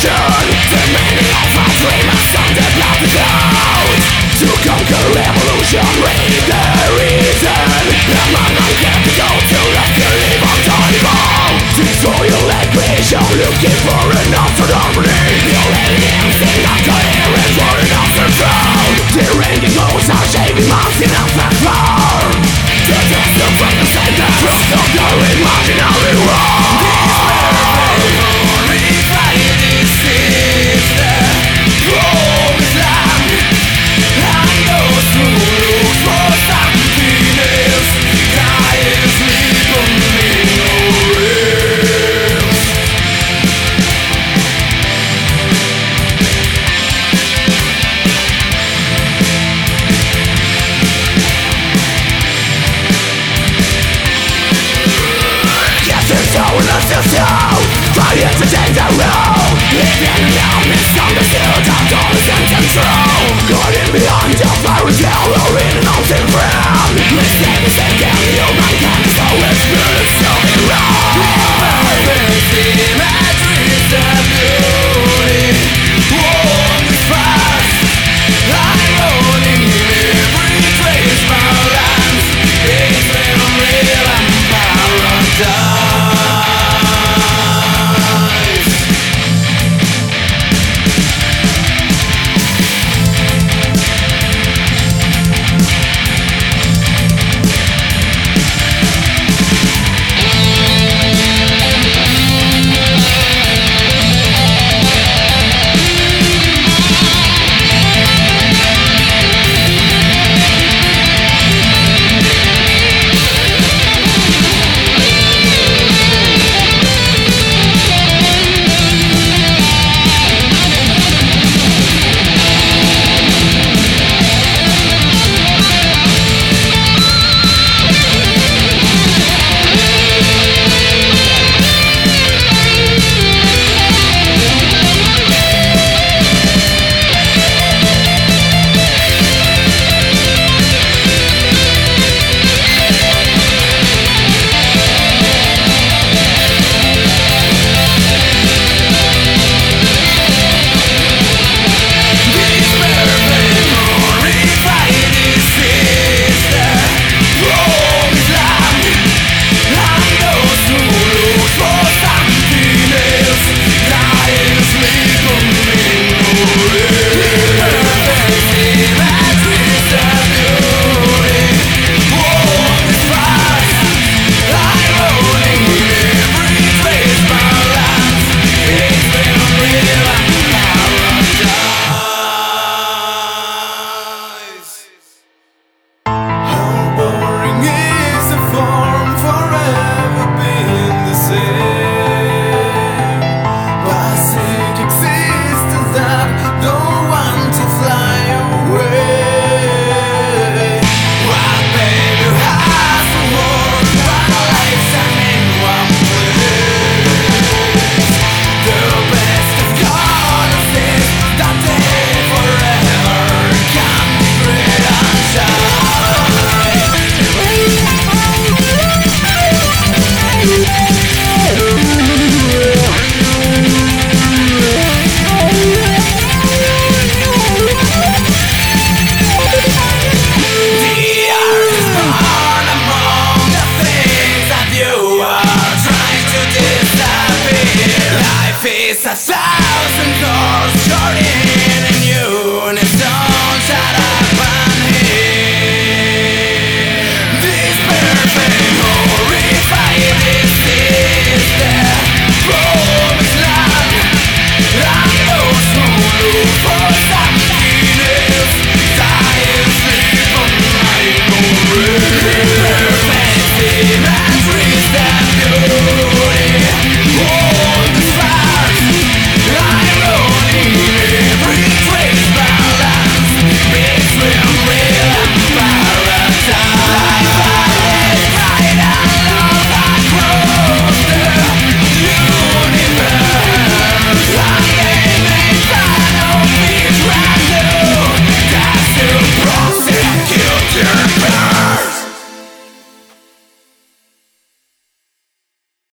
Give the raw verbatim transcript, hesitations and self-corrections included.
Looking for an altered harmony. You're alien, sing up to hear it for an altered sound. Deranging modes are shaping minds in a platform. The dust of freedom send the truth of your imaginary world. This is the promised land, and those who look for something else die sleeping in your realms. Powerless to show, trying to change the road. Living now, misunderstood, adolescent and true. Guarding beyond your fairy tale or in an ocean friend. Mistake is taken, human can so experience to be wrong. Perfect imageries of beauty. Warm is fast, I'm owning every trace my lands. It's real, real and paradise. It's a thousand doors shorting.